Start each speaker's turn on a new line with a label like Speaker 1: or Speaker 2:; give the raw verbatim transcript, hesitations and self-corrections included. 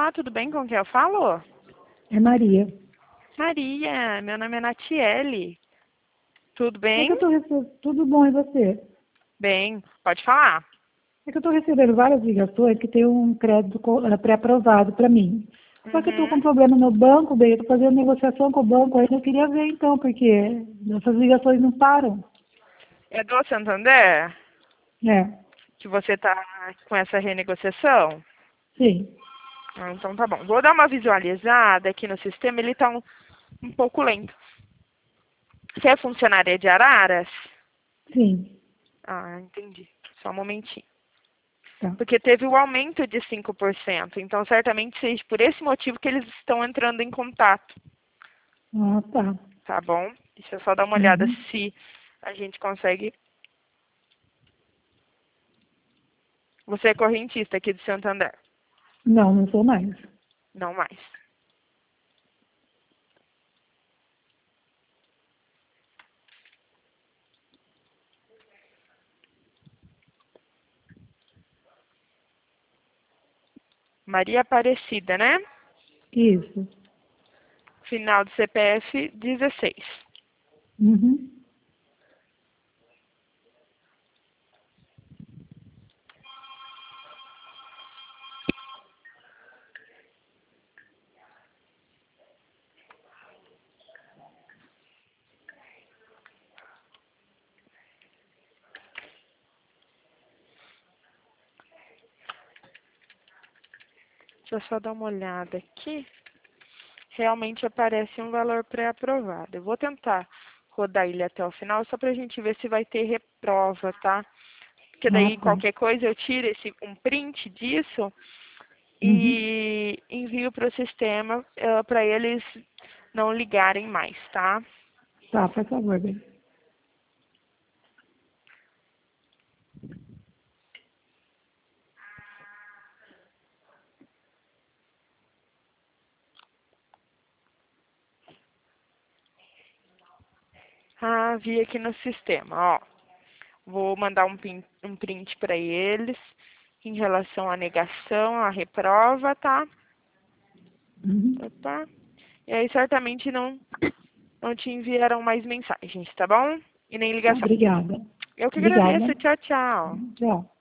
Speaker 1: Olá, tudo bem? Com quem eu falo?
Speaker 2: É Maria.
Speaker 1: Maria, meu nome é Natiele. Tudo
Speaker 2: É que
Speaker 1: bem?
Speaker 2: eu tô recebendo. Tudo bom, e você?
Speaker 1: Bem, pode falar.
Speaker 2: É que eu estou recebendo várias ligações que tem um crédito co- eh, pré-aprovado para mim. Só que eu estou com um
Speaker 1: Uhum.
Speaker 2: problema no banco, bem, eu estou fazendo negociação com o banco, aí eu queria ver então, porque essas ligações não param.
Speaker 1: É do Santander
Speaker 2: É,
Speaker 1: que você está com essa renegociação?
Speaker 2: sim,
Speaker 1: Ah, então tá bom. Vou dar uma visualizada aqui no sistema, ele está um, um pouco lento. Você é funcionária de Araras?
Speaker 2: sim,
Speaker 1: Ah, entendi. Só um momentinho.
Speaker 2: tá.
Speaker 1: Porque teve o aumento de cinco por cento, então certamente seja por esse motivo que eles estão entrando em contato.
Speaker 2: Ah, tá.
Speaker 1: Tá bom? Deixa eu só dar uma olhada
Speaker 2: Uhum.
Speaker 1: se a gente consegue. Você é correntista aqui de Santander?
Speaker 2: Não, não sou mais.
Speaker 1: Não mais. Maria Aparecida, né?
Speaker 2: Isso.
Speaker 1: Final do C P F dezesseis.
Speaker 2: Uhum.
Speaker 1: Deixa eu só dar uma olhada aqui. Realmente aparece um valor pré-aprovado. Eu vou tentar rodar ele até o final só pra gente ver se vai ter reprova, tá? Porque
Speaker 2: Ah,
Speaker 1: daí
Speaker 2: tá.
Speaker 1: qualquer coisa eu tiro esse, um print disso
Speaker 2: Uhum.
Speaker 1: e envio para o sistema para eles não ligarem mais, tá?
Speaker 2: Tá, por favor, bem.
Speaker 1: Ah, vi aqui no sistema, ó. Vou mandar um, pin- um print para eles em relação à negação, à reprova, tá?
Speaker 2: Uhum.
Speaker 1: Tá, tá. E aí certamente não, não te enviarão mais mensagens, tá bom? E nem
Speaker 2: Tá,
Speaker 1: ligação.
Speaker 2: obrigada.
Speaker 1: Eu que
Speaker 2: Obrigada.
Speaker 1: agradeço. Tchau, tchau.
Speaker 2: Tchau.